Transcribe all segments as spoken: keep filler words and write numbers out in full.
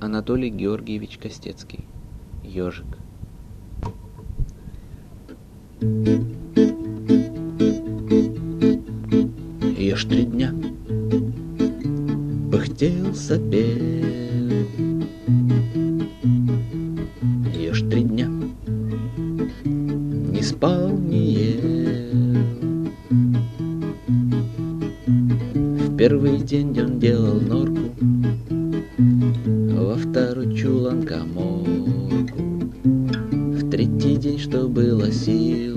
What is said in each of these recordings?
Анатолий Георгиевич Костецкий. Ежик. Еж три дня пыхтел, сопел, еж три дня не спал, не ел. В первый день он делал норку, во второй чулан каморку, в третий день, что было сил,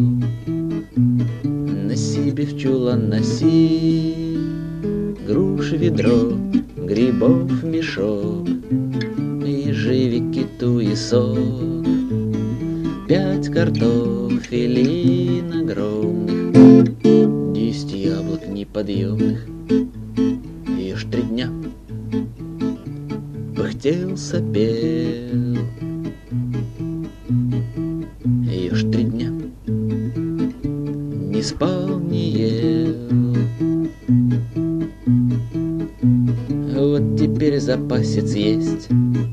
на себе в чулан носил груш ведро, грибов мешок, ежевики туесок, пять картофелин огромных, десять яблок неподъемных. Еж три дня пыхтел, сопел, еж три дня не спал, не ел. Вот теперь запасец есть,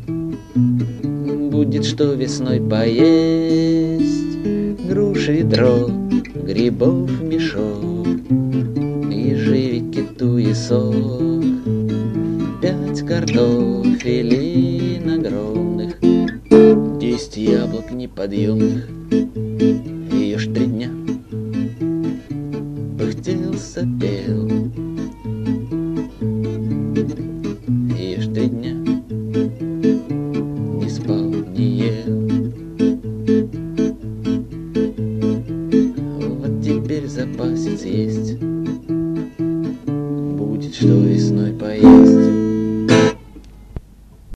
будет что весной поесть. Груш ведро, грибов мешок, ежевики туесок, пять картофелин огромных, десять яблок неподъемных. Еж три дня пыхтел, сопел, еж три дня не спал, не ел. Вот теперь запасец есть, будет что весной поесть.